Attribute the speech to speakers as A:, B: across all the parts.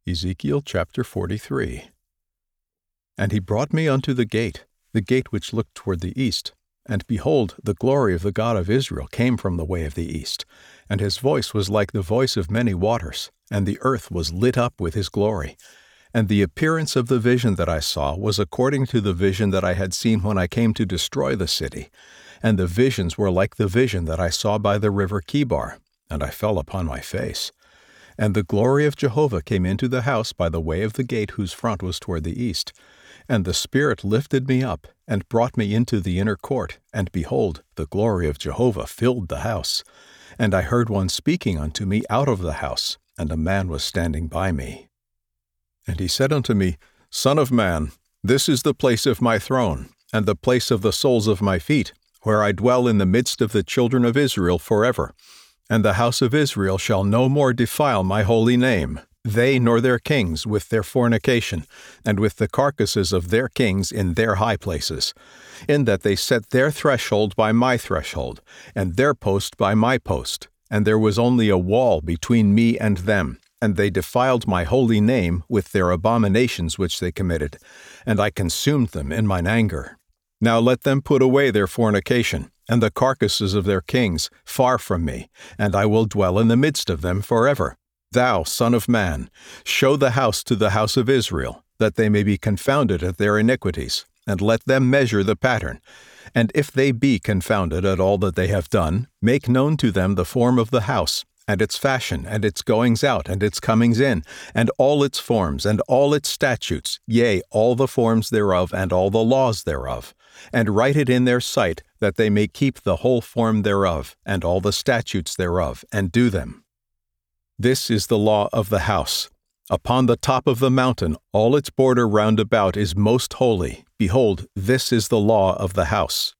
A: Ezekiel chapter 43. And he brought me unto the gate which looked toward the east. And behold, the glory of the God of Israel came from the way of the east. And his voice was like the voice of many waters, and the earth was lit up with his glory. And the appearance of the vision that I saw was according to the vision that I had seen when I came to destroy the city. And the visions were like the vision that I saw by the river Chebar, and I fell upon my face. And the glory of Jehovah came into the house by the way of the gate whose front was toward the east. And the Spirit lifted me up, and brought me into the inner court, and behold, the glory of Jehovah filled the house. And I heard one speaking unto me out of the house, and a man was standing by me. And he said unto me, Son of man, this is the place of my throne, and the place of the soles of my feet, where I dwell in the midst of the children of Israel forever. And the house of Israel shall no more defile my holy name, they nor their kings with their fornication, and with the carcasses of their kings in their high places, in that they set their threshold by my threshold, and their post by my post, and there was only a wall between me and them, and they defiled my holy name with their abominations which they committed, and I consumed them in mine anger. Now let them put away their fornication, and the carcasses of their kings, far from me, and I will dwell in the midst of them forever. Thou, Son of man, show the house to the house of Israel, that they may be confounded at their iniquities, and let them measure the pattern. And if they be confounded at all that they have done, make known to them the form of the house, and its fashion, and its goings out, and its comings in, and all its forms, and all its statutes, yea, all the forms thereof, and all the laws thereof. And write it in their sight, that they may keep the whole form thereof, and all the statutes thereof, and do them. This is the law of the house. Upon the top of the mountain, all its border round about is most holy. Behold, this is the law of the house.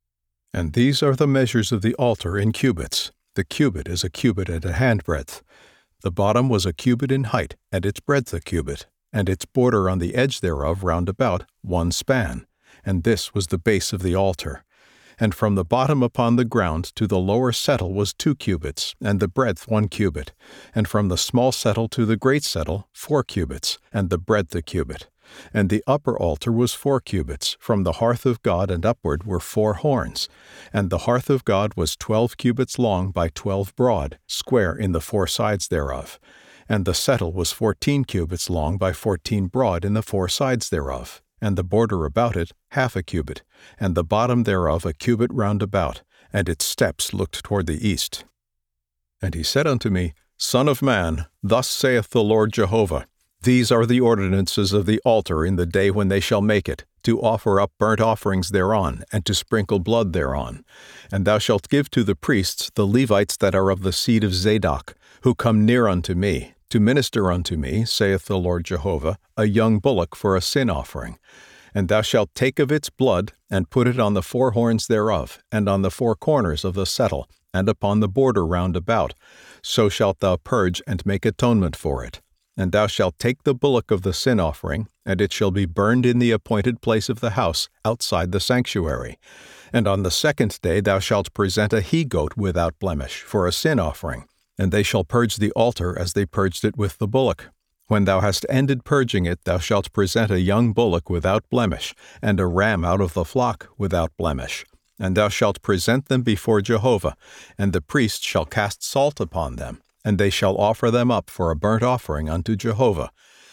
A: And these are the measures of the altar in cubits. The cubit is a cubit and a handbreadth. The bottom was a cubit in height, and its breadth a cubit, and its border on the edge thereof round about 1 span. And this was the base of the altar. And from the bottom upon the ground to the lower settle was 2 cubits, and the breadth 1 cubit. And from the small settle to the great settle 4 cubits, and the breadth a cubit. And the upper altar was 4 cubits. From the hearth of God and upward were 4 horns. And the hearth of God was 12 cubits long by 12 broad, square in the 4 sides thereof. And the settle was 14 cubits long by 14 broad in the 4 sides thereof. And the border about it 1/2 cubit, and the bottom thereof a cubit round about, and its steps looked toward the east. And he said unto me, Son of man, thus saith the Lord Jehovah, These are the ordinances of the altar in the day when they shall make it, to offer up burnt offerings thereon, and to sprinkle blood thereon. And thou shalt give to the priests, the Levites that are of the seed of Zadok, who come near unto me, to minister unto me, saith the Lord Jehovah, a young bullock for a sin offering. And thou shalt take of its blood, and put it on the 4 horns thereof, and on the 4 corners of the settle, and upon the border round about. So shalt thou purge and make atonement for it. And thou shalt take the bullock of the sin offering, and it shall be burned in the appointed place of the house, outside the sanctuary. And on the 2nd day thou shalt present a he-goat without blemish, for a sin offering. And they shall purge the altar as they purged it with the bullock. When thou hast ended purging it, thou shalt present a young bullock without blemish, and a ram out of the flock without blemish. And thou shalt present them before Jehovah, and the priest shall cast salt upon them, and they shall offer them up for a burnt offering unto Jehovah.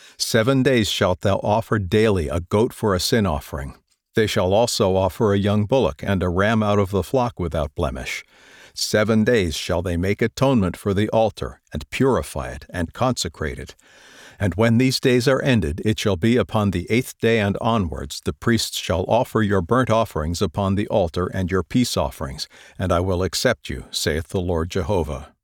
A: 7 days shalt thou offer daily a goat for a sin offering. They shall also offer a young bullock and a ram out of the flock without blemish. 7 days shall they make atonement for the altar, and purify it, and consecrate it. And when these days are ended, it shall be upon the 8th day and onwards, the priests shall offer your burnt offerings upon the altar and your peace offerings, and I will accept you, saith the Lord Jehovah.